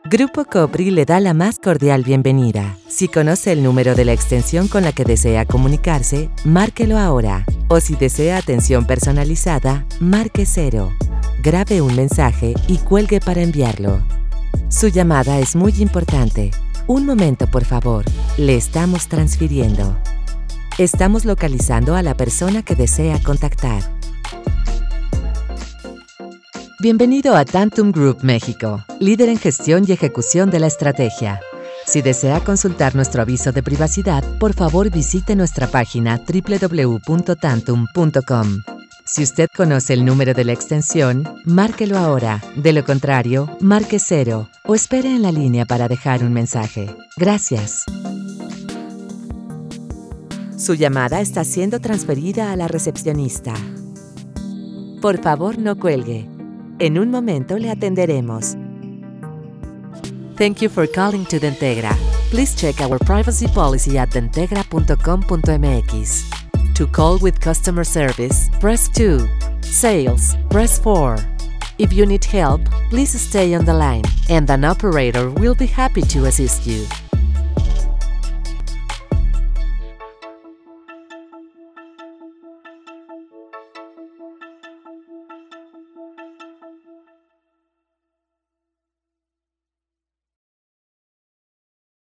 Grupo Copri le da la más cordial bienvenida. Si conoce el número de la extensión con la que desea comunicarse, márquelo ahora. O si desea atención personalizada, marque 0. Grabe un mensaje y cuelgue para enviarlo. Su llamada es muy importante. Un momento, por favor. Le estamos transfiriendo. Estamos localizando a la persona que desea contactar. Bienvenido a Tantum Group México, líder en gestión y ejecución de la estrategia. Si desea consultar nuestro aviso de privacidad, por favor visite nuestra página www.tantum.com. Si usted conoce el número de la extensión, márquelo ahora. De lo contrario, marque 0 o espere en la línea para dejar un mensaje. Gracias. Su llamada está siendo transferida a la recepcionista. Por favor, no cuelgue. En un momento le atenderemos. Thank you for calling to Dentegra. Please check our privacy policy at dentegra.com.mx. To call with customer service, press 2. Sales, press 4. If you need help, please stay on the line, and an operator will be happy to assist you.